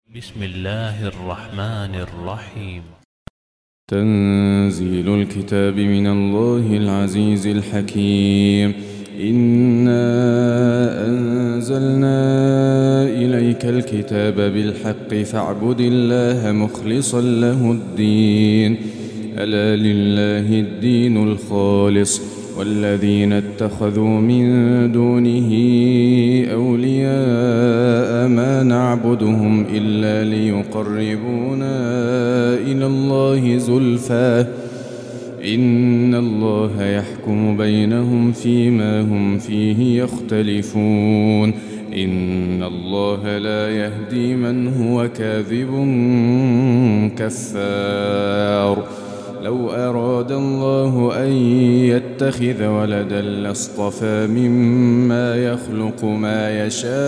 بسم الله الرحمن الرحيم. تنزيل الكتاب من الله العزيز الحكيم. إنا أنزلنا إليك الكتاب بالحق فاعبد الله مخلصا له الدين. ألا لله الدين الخالص والذين اتخذوا من دونه أولياء ما نعبدهم إلا ليقربونا إلى الله زلفى إن الله يحكم بينهم فيما هم فيه يختلفون. إن الله لا يهدي من هو كاذب كفار. لو أراد الله أن يتخذ ولدا لاصطفى مما يخلق ما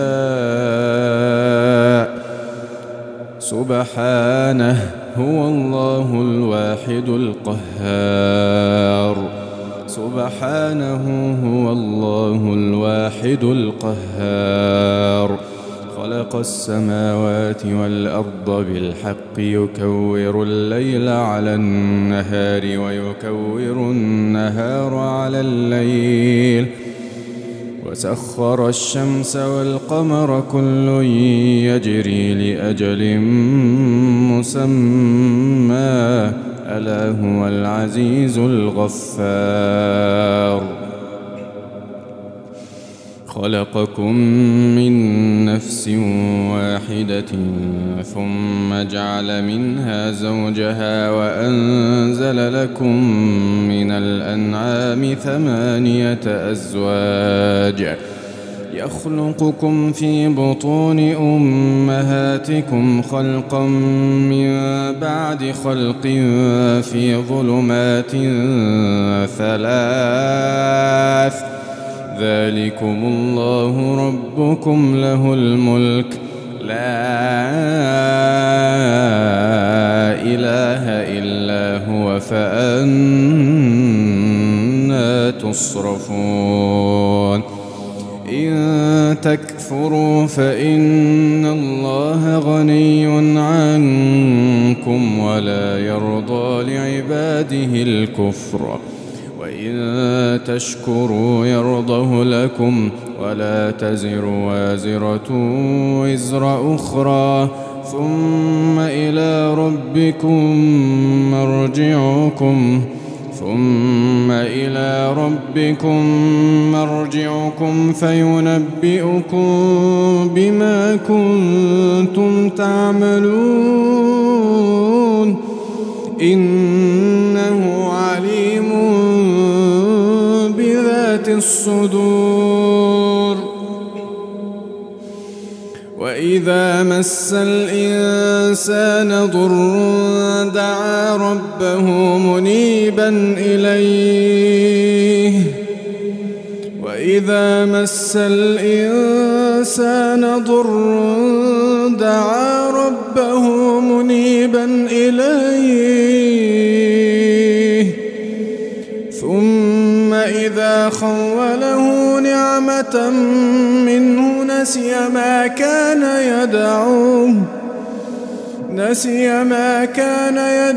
يشاء سبحانه هو الله الواحد القهار. سبحانه هو الله الواحد القهار. خلق السماوات والأرض بالحق يكور الليل على النهار ويكور النهار على الليل وسخر الشمس والقمر كل يجري لأجل مسمى ألا هو العزيز الغفار. خلقكم من نفس واحدة ثم جعل منها زوجها وأنزل لكم من الأنعام 8 أزواج يخلقكم في بطون أمهاتكم خلقا من بعد خلق في ظلمات 3 ذلكم الله ربكم له الملك لا إله إلا هو فأنى تصرفون. إن تكفروا فإن الله غني عنكم ولا يرضى لعباده الكفر وإن تشكروا يرضه لكم ولا تزر وازرة وزر أخرى ثم إلى ربكم مرجعكم فينبئكم بما كنتم تعملون. إنه عليم بذات الصدور. وإذا مس الإنسان ضر دعا ربه منيبا إليه ثم إذا خوله نعمة منه نسي ما كان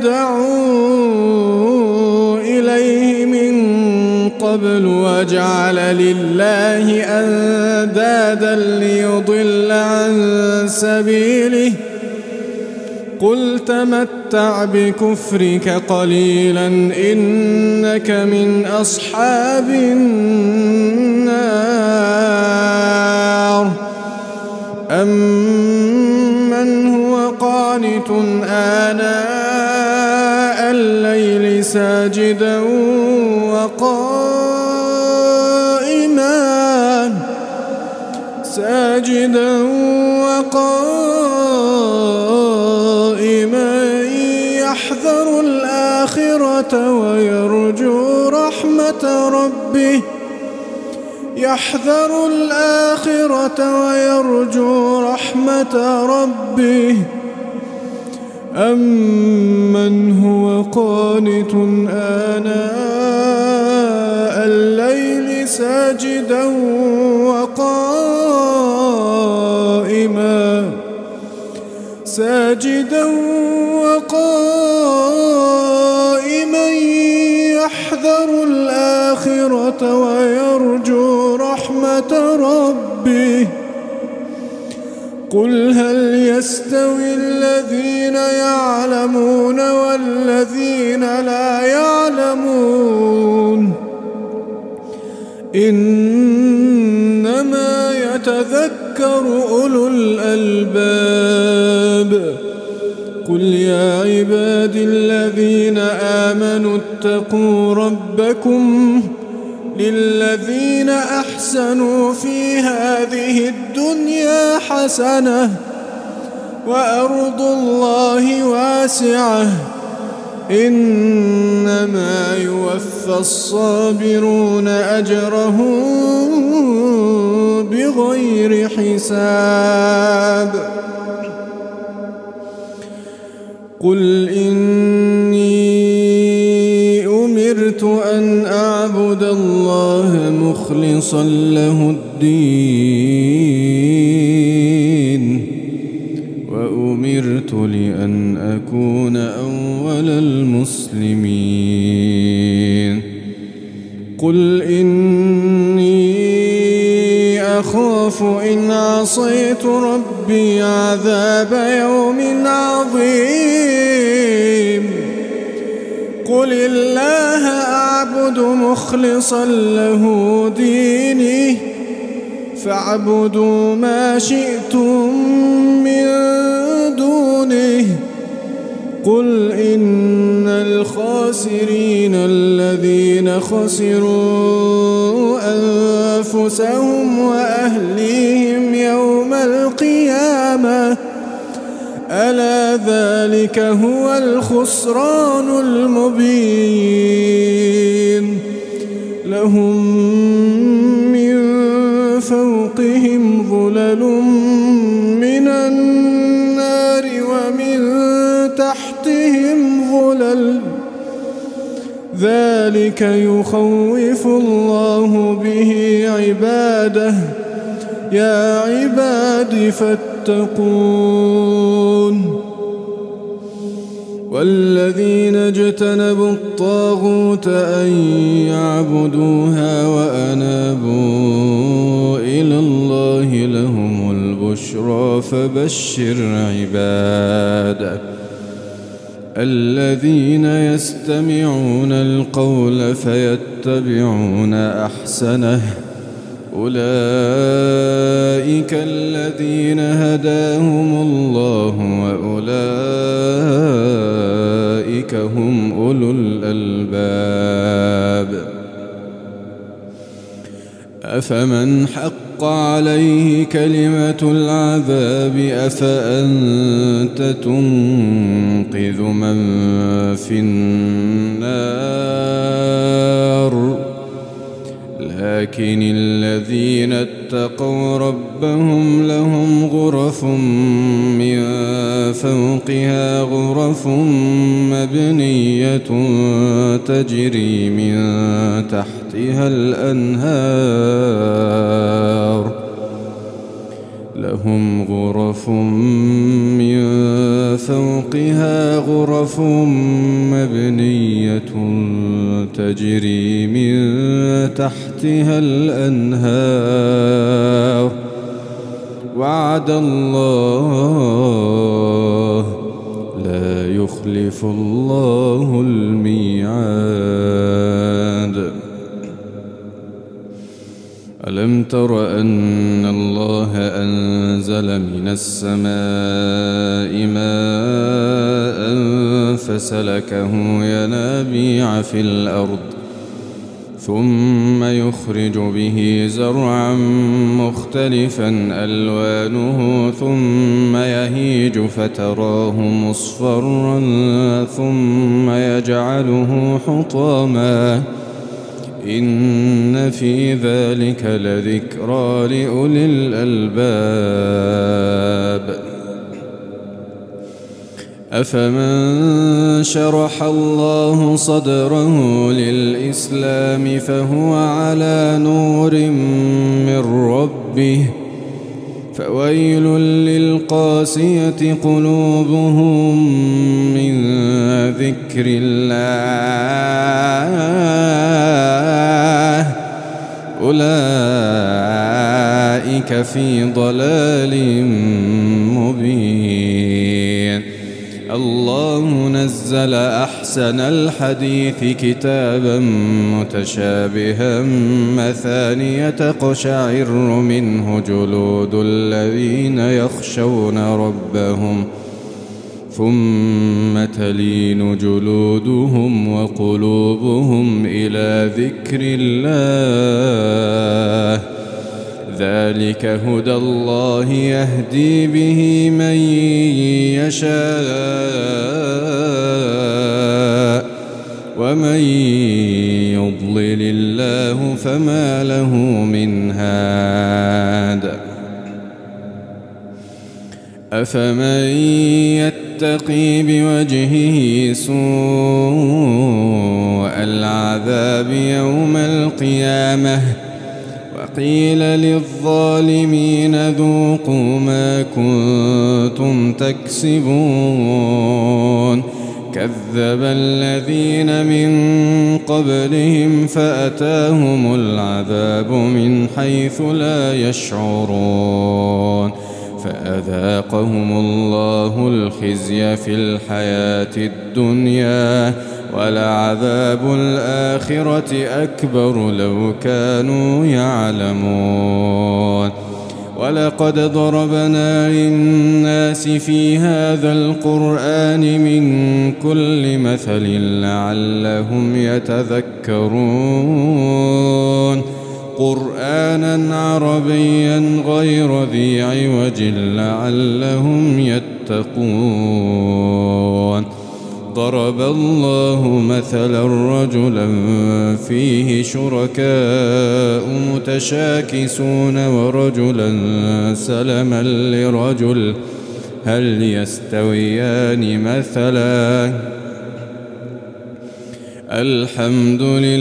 يدعو إليه من قبل وجعل لله أندادا ليضل عن سبيله. قل تمتع بكفرك قليلا إنك من أصحاب النار. أمن هو قانت آناء الليل ساجدا وقائما يحذر الآخرة ويرجو رحمة ربه. أمن هو قانت آناء الليل ساجدا وقائما ساجدا وقائما يحذر الآخرة ويرجو رحمة ربه قل هل يستوي الذين يعلمون والذين لا يعلمون إنما يتذكر أولو الألباب قل يا عبادي الذين آمنوا اتقوا ربكم للذين أحسنوا في هذه الدنيا حسنة وأرض الله واسعة إنما يوفى الصابرون أجرهم بغير حساب قل إني أمرت أن أعبد الله مخلصا له الدين وأمرت لأن أكون أول المسلمين قل إني أخاف إن عصيت ربي عذاب يوم عظيم قل الله أعبد مخلصا له ديني فاعبدوا ما شئتم من دونه قل إن الخاسرين الذين خسروا أنفسهم وأهليهم يوم القيامة ألا ذلك هو الخسران المبين لهم من فوقهم ظلل من النار ومن تحتهم ظلل ذلك يخوف الله به عباده يا عباد فاتقون والذين اجتنبوا الطاغوت أن يعبدوها وأنابوا إلى الله لهم البشرى فبشر عباده الذين يستمعون القول فيتبعون أحسنه أولئك الذين هداهم الله وأولئك هم أولو الألباب أفمن حق عليه كلمة العذاب أفأنت تنقذ من في النار لكن الذين اتقوا ربهم لهم غرف من فوقها غرف مبنية تجري من تحتها الأنهار لهم غرف من فوقها غرف مبنية تجري من تحتها الأنهار وعد الله لا يخلف الله الميعاد ألم تر أن الله أنزل من السماء ماء فسلكه ينابيع في الأرض ثم يخرج به زرعا مختلفا ألوانه ثم يهيج فتراه مصفرا ثم يجعله حطاما إن في ذلك لذكرى لأولي الألباب أفمن شرح الله صدره للإسلام فهو على نور من ربه فويل للقاسية قلوبهم من ذكر الله أولئك في ضلال مبين. الله نزل أحسن الحديث كتابا متشابها مثانية تقشعر منه جلود الذين يخشون ربهم ثم تلين جلودهم وقلوبهم إلى ذكر الله ذلك هدى الله يهدي به من يشاء ومن يضلل الله فما له من هاد. أفمن يتقي بوجهه سوء العذاب يوم القيامة وقيل للظالمين ذوقوا ما كنتم تكسبون كذب الذين من قبلهم فأتاهم العذاب من حيث لا يشعرون فأذاقهم الله الخزي في الحياة الدنيا ولعذاب الآخرة أكبر لو كانوا يعلمون. ولقد ضربنا للناس في هذا القرآن من كل مثل لعلهم يتذكرون قرآنا عربيا غير ذي عوج لعلهم يتقون. ضرب الله مثلا رجلا فيه شركاء متشاكسون ورجلا سلما لرجل هل يستويان مثلا الحمد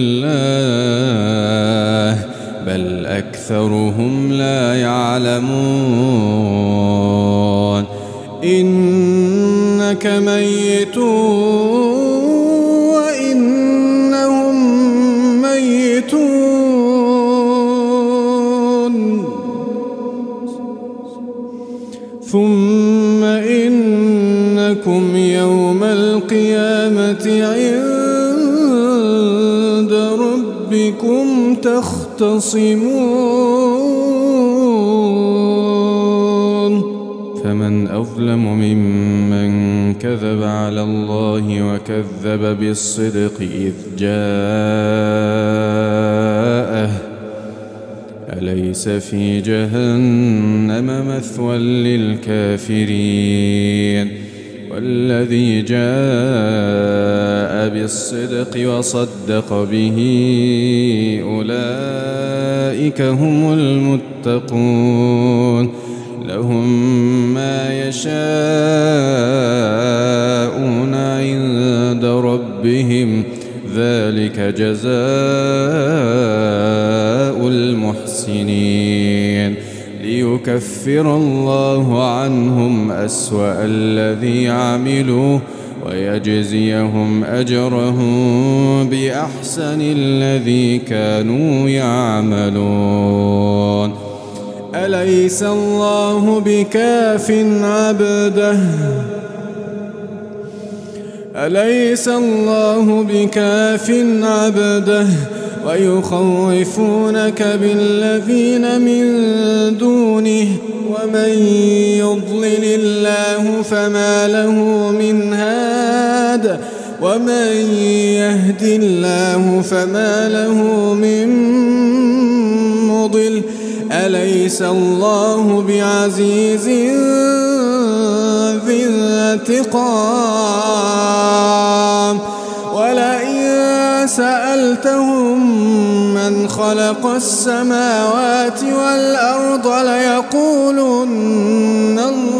لله بل أكثرهم لا يعلمون. إنك ميت وإنهم ميتون ثم إنكم يوم القيامة عند ربكم تختصمون. فمن أظلم ممن كذب على الله وكذب بالصدق إذ جاءه أليس في جهنم مثوى للكافرين والذي جاء بالصدق وصدق به أولئك هم المتقون لهم ما يشاءون عند ربهم ذلك جزاء المحسنين ليكفر الله عنهم أسوأ الذي عملوا ويجزيهم أجرهم بأحسن الذي كانوا يعملون. أليس الله بكاف عبده أليس الله بكاف عبده ويخوفونك بالذين من دونه ومن يضلل الله فما له من هاد ومن يهد الله فما له من مضل. أليس الله بعزيز ذي انتقام ولئن سألتهم من خلق السماوات والأرض ليقولن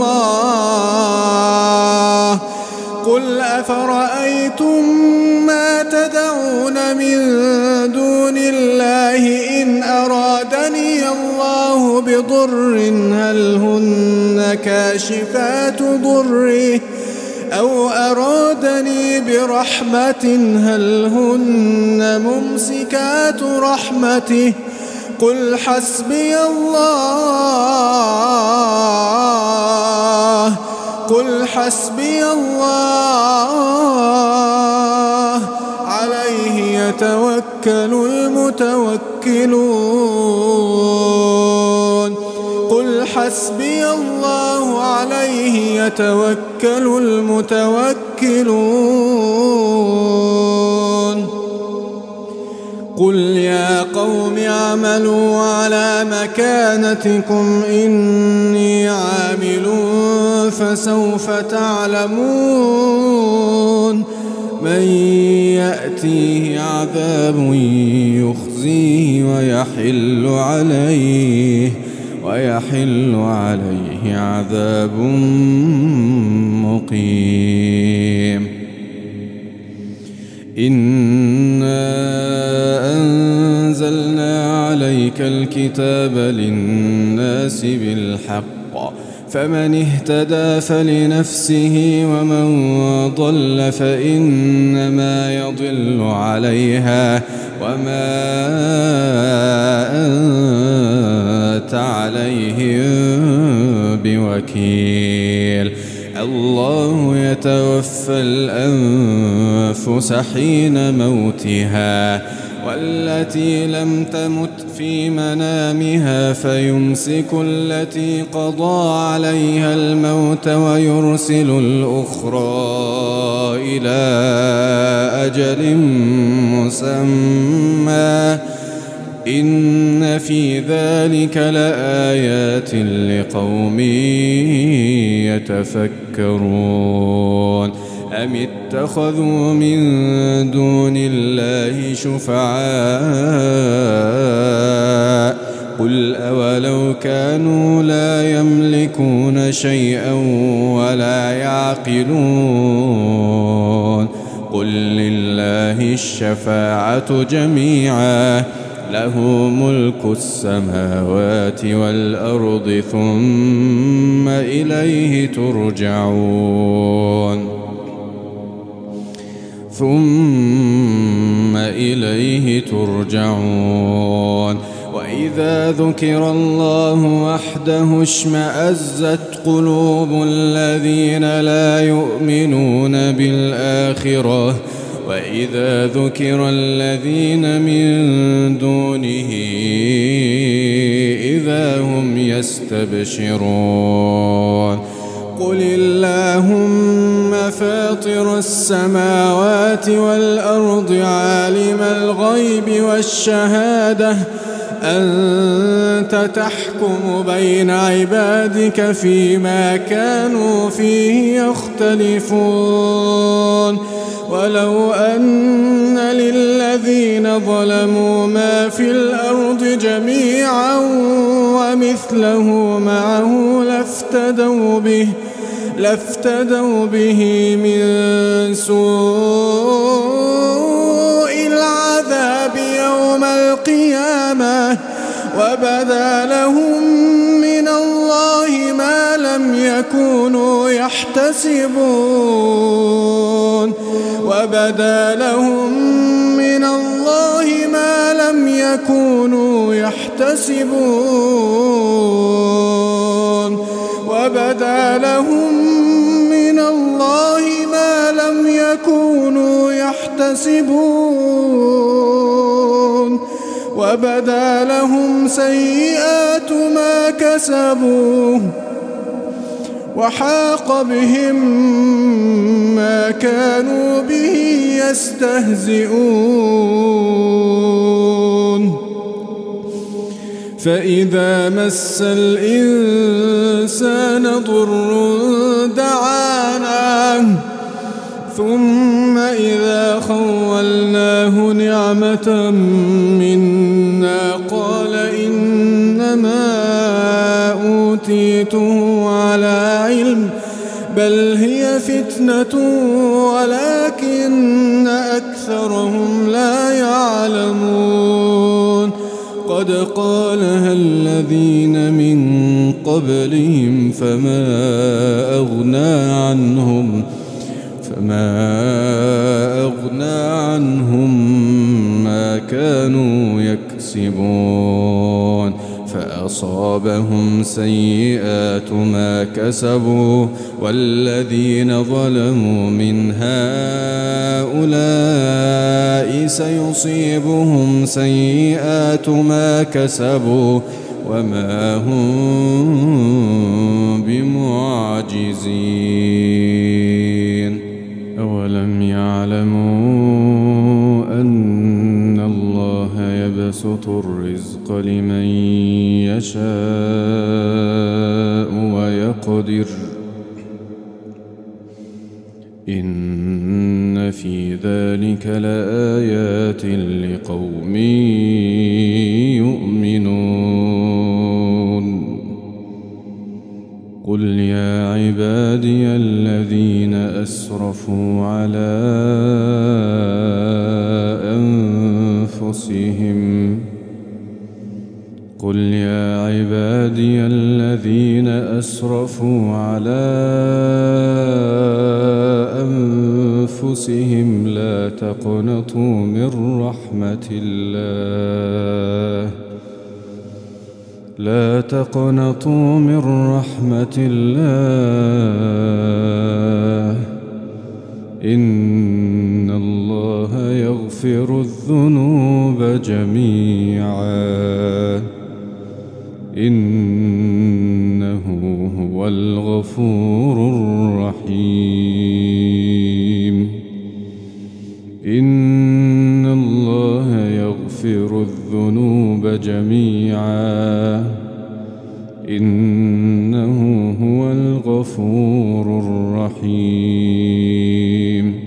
الله قل أفرأيتم ما تدعون من دون الله إن أرادني الله بضر هل هن كاشفات ضره أو أرادني برحمة هل هن ممسكات رحمته قل حسبي الله عليه يتوكل المتوكلون قل حسبي الله عليه يتوكل المتوكلون قل يا قوم اعملوا على مكانتكم إني عامل فسوف تعلمون من يأتيه عذاب يخزيه ويحل عليه عذاب مقيم إنا أنزلنا عليك الكتاب للناس بالحق فمن اهتدى فلنفسه ومن ضل فإنما يضل عليها وما أنت عليهم بوكيل الله يتوفى الأنفس حين موتها والتي لم تمت في منامها فيمسك التي قضى عليها الموت ويرسل الأخرى إلى أجل مسمى إن في ذلك لآيات لقوم يتفكرون أم اتخذوا من دون الله شفعاء قل أولو كانوا لا يملكون شيئا ولا يعقلون قل لله الشفاعة جميعا له ملك السماوات والأرض ثم إليه ترجعون وإذا ذكر الله وحده اشمأزت قلوب الذين لا يؤمنون بالآخرة وإذا ذكر الذين من دونه إذا هم يستبشرون قل اللهم فاطر السماوات والأرض عالم الغيب والشهادة أنت تحكم بين عبادك فيما كانوا فيه يختلفون ولو أن للذين ظلموا ما في الأرض جميعا ومثله معه لافتدوا به من سوء العذاب يوم القيامة وبدا لهم من الله ما لم يكونوا يحتسبون وبدا لهم من الله ما لم يكونوا يحتسبون وبدا لهم من الله ما لم يكونوا يحتسبون وبدا لهم سيئات ما كسبوا وحاق بهم ما كانوا به يستهزئون فإذا مس الإنسان ضر دعانا ثم إذا خولناه نعمة منا قال إنما أوتيته على علم بل هي فتنة ولكن أكثرهم لا يعلمون قد قالها الذين من قبلهم فما أغنى عنهم ما كانوا يكسبون فأصابهم سيئات ما كسبوا والذين ظلموا من هؤلاء سيصيبهم سيئات ما كسبوا وما هم بمعجزين أولم يعلموا أن الله يبسط الرزق لمن يشاء ويقدر إن في ذلك لآيات لقوم يؤمنون قل يا عبادي الذين أسرفوا على أنفسهم قل يا عبادي الذين أسرفوا على أنفسهم لا تقنطوا من رحمة الله لا تقنطوا من رحمة الله إن الله يغفر الذنوب جميعا إنه هو الغفور الرحيم إن الله يغفر الذنوب جميعا إنه هو الغفور الرحيم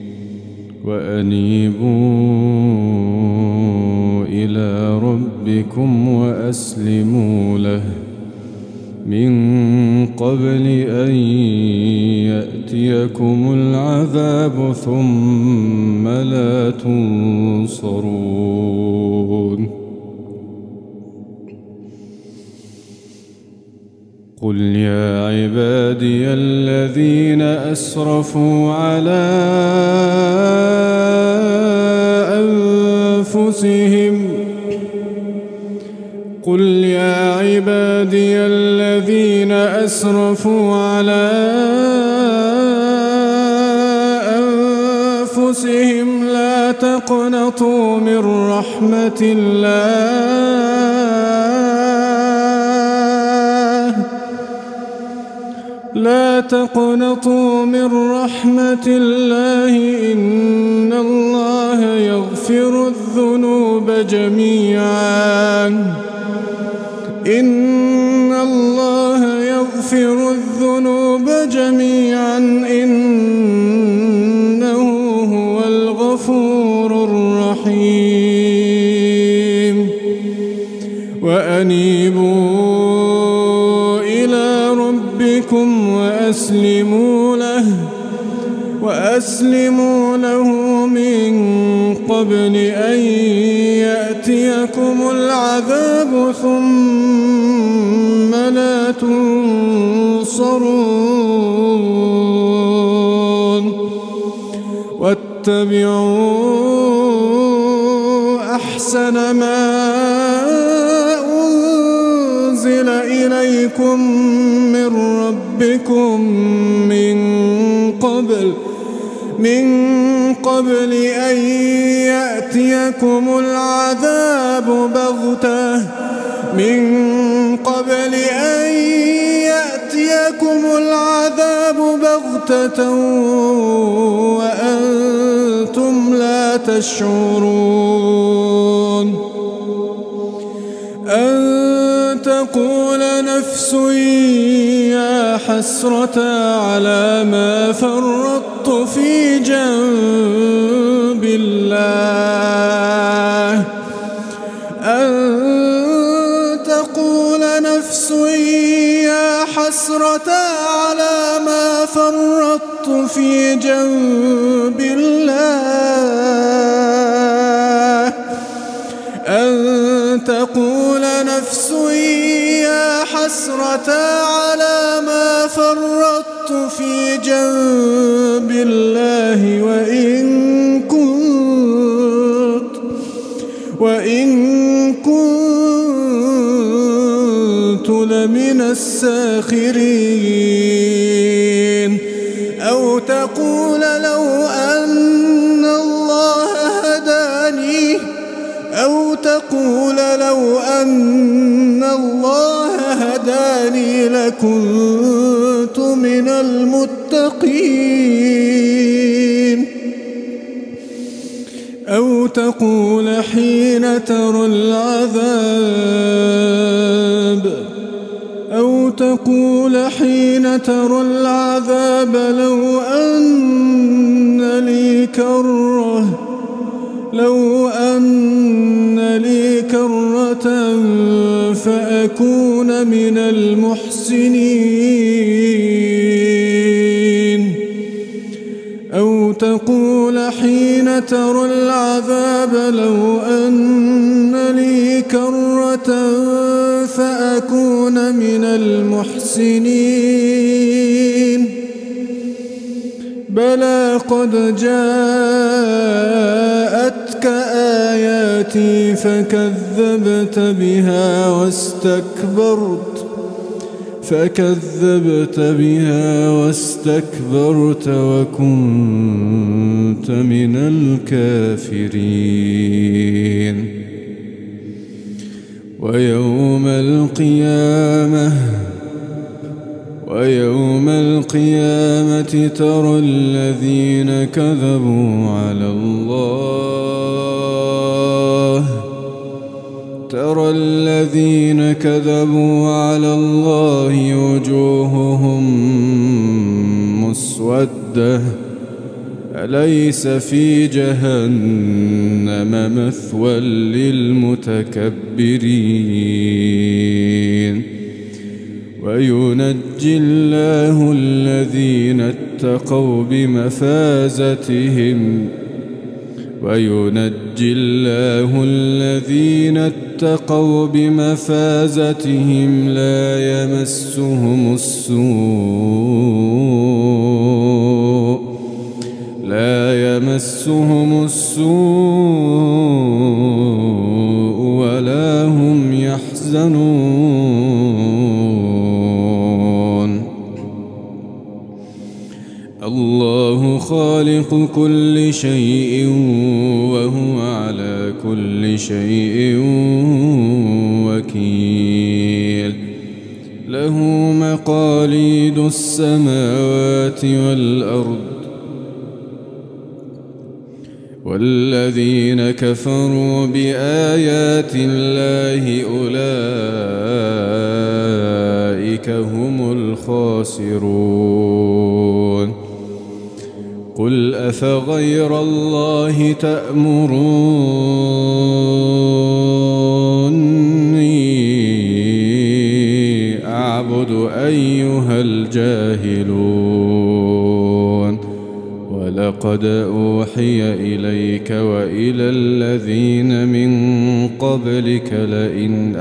وأنيبوا إلى ربكم وأسلموا له من قبل أن يأتيكم العذاب ثم لا تنصرون قل يا عبادي الذين أسرفوا على أنفسهم قل يا عبادي الذين أسرفوا على أنفسهم لا تقنطوا من رحمة الله لا تقنطوا من رحمة الله إن الله يغفر الذنوب جميعا إن الله يغفر الذنوب جميعا إنه هو الغفور الرحيم وأنيبوا إلى ربكم وأسلموا له من قبل أن يأتيكم العذاب ثم لا تنصرون واتبعوا أحسن ما أنزل إليكم من ربكم من قبل أن يأتيكم العذاب بغتة وأنتم لا تشعرون أن تقول نفس يا حسرة على ما فرطت في جنب الله أن تقول نفس يا حسرة على ما فرطت في جنب الله أن تقول حسرة على ما فرطت في جنب الله وإن كنت لمن الساخرين. أو تقول لو أن الله هداني لكنت من المتقين. أو تقول حين ترى العذاب لو أن لي كرة فأكون من المحسنين. أو تقول حين ترى العذاب لو أن لي كرة فأكون من المحسنين. بلى قد جاءتك آياتي فكذبت بها واستكبرت وكنت من الكافرين. ويوم القيامة ترى الذين كذبوا على الله وجوههم مسودة أليس في جهنم مثوى للمتكبرين. وينجي الله الذين اتقوا بمفازتهم لا يمسهم السوء ولا هم يحزنون. الله خالق كل شيء وهو على كل شيء وكيل. له مقاليد السماوات والأرض والذين كفروا بآيات الله أولئك هم الخاسرون. قل أفغير الله تأمروني أعبد أيها الجاهلون. ولقد أوحي إليك وإلى الذين من قبلك لئن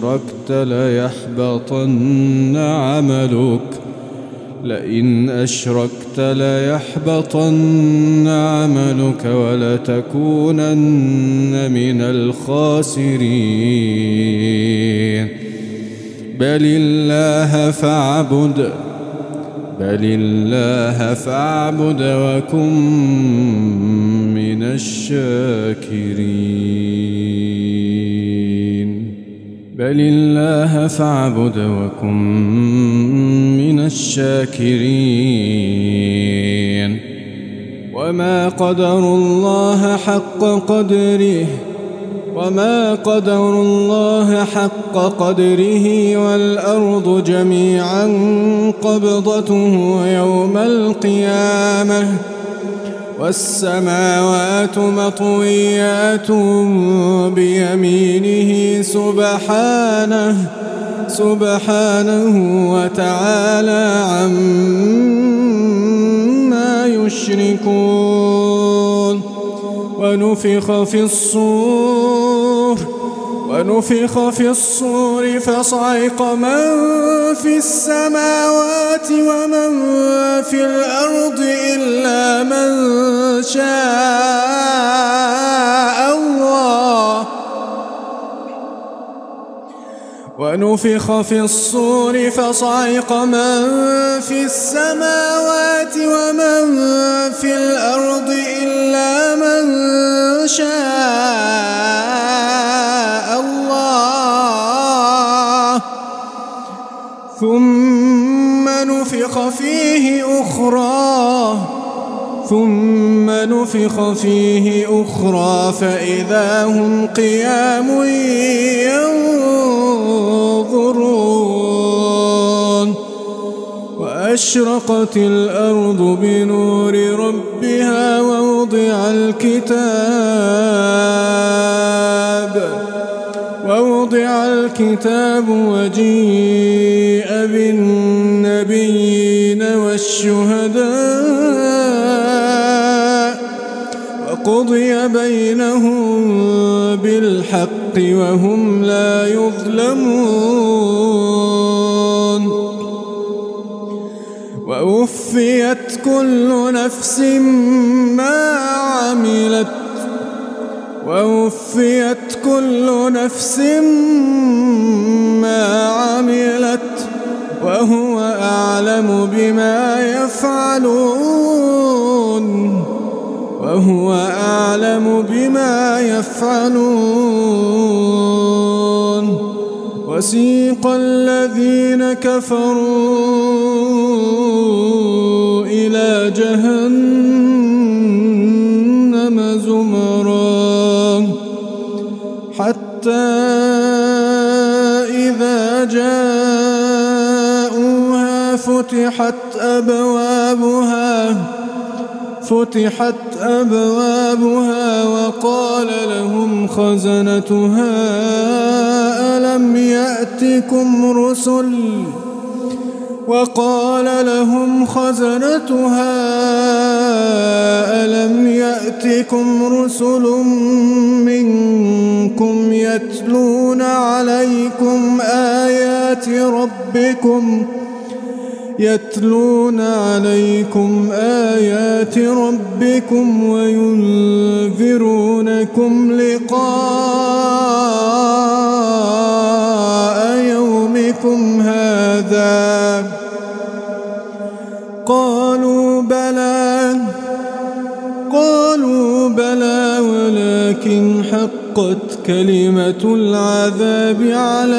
أشركت ليحبطن عملك ولتكونن من الخاسرين. بل الله فاعبد وكن من الشاكرين. وما قدروا الله حق قدره والأرض جميعا قبضته يوم القيامة والسماوات مطويات بيمينه سبحانه وتعالى عما يشركون. ونفخ ونفخ في الصور فصعق من في السماوات ومن في الأرض إلا من شاء الله. ونفخ في الصور فصعق من في السماوات ومن في الأرض إلا من شاء الله. ثم نفخ فيه أخرى فإذا هم قيام ينظرون. وأشرقت الأرض بنور ربها ووضع الكتاب وجيء بالنبيين والشهداء وقضي بينهم بالحق وهم لا يظلمون. ووفيت كل نفس ما عملت وهو أعلم بما يفعلون. وسيق الذين كفروا إلى جهنم زمرا حتى إذا جاءوها فتحت أبوابها وقال لهم خزنتها ألم يأتكم رسل منكم يتلون عليكم آيات ربكم وينذرونكم لقاء يومكم هذا. قالوا بلى ولكن حقت كلمة العذاب على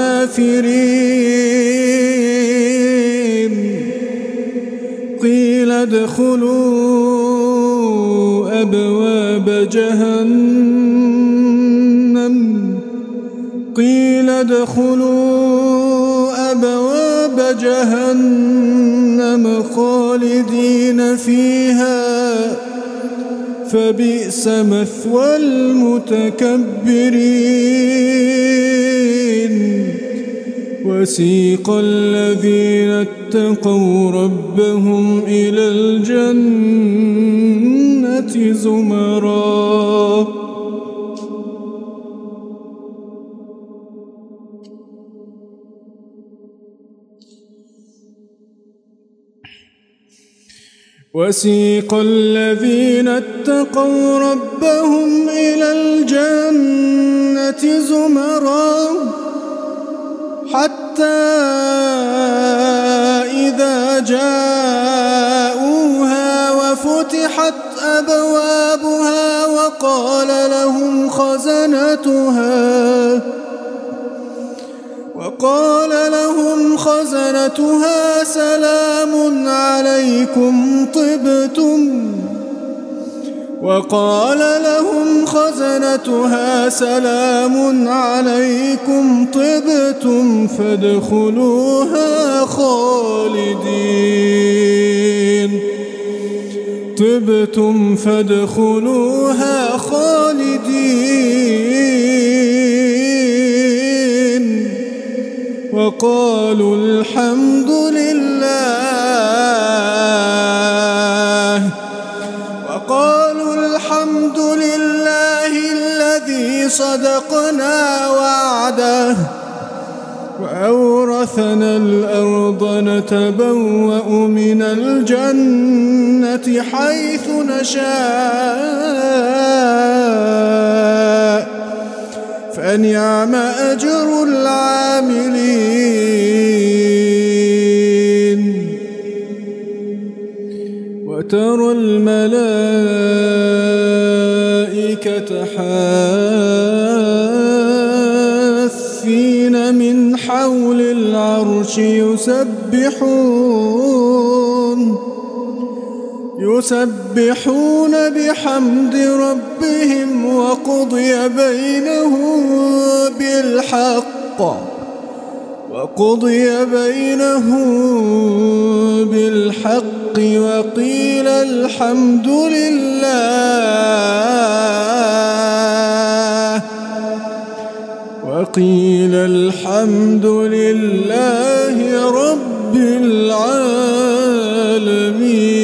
الكافرين. قيل ادخلوا أبواب جهنم خالدين فيها فبئس مثوى المتكبرين. وسيق الذين اتقوا ربهم إلى الجنة زمرا وسيق الذين اتقوا ربهم إلى الجنة زمرا حتى إذا جاءوها وفتحت أبوابها وقال لهم خزنتها سلام عليكم طبتم فادخلوها خالدين. وقالوا الحمد لله الذي صدقنا وعده وأورثنا الأرض نتبوأ من الجنة حيث نشاء فنعم أجر العاملين وترى الملائكة حافين من حول العرش يسبحون بحمد ربهم وقضي بينهم بالحق وقيل الحمد لله رب العالمين.